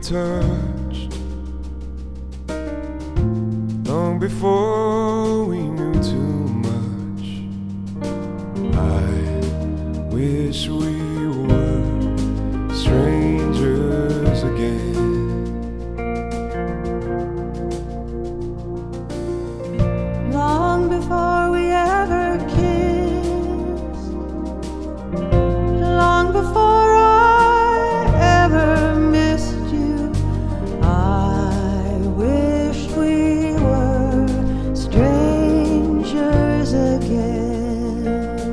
touched, long before we knew too much. I wish we were strangers again. Long before we ever kissed, long before I ever missed you, I wished we were strangers again.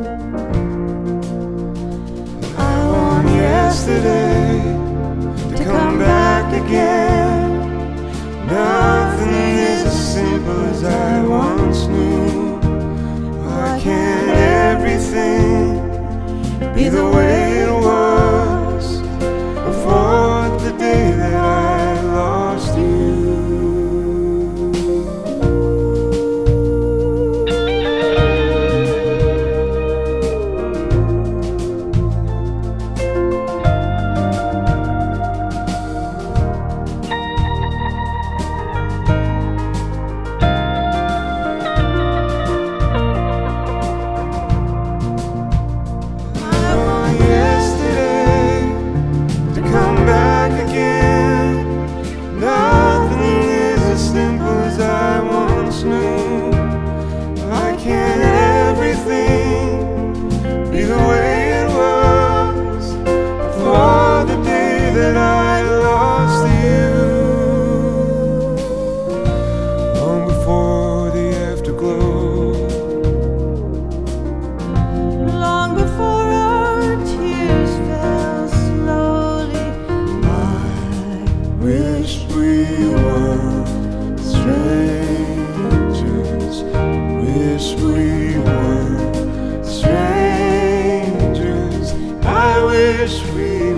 I want yesterday to come back again. Nothing is as simple as I once knew. Why can't everything be the way it was before the day that I lost you? That I lost you, long before the afterglow, long before our tears fell slowly. I wished we were strangers, wish we were strangers. I wish we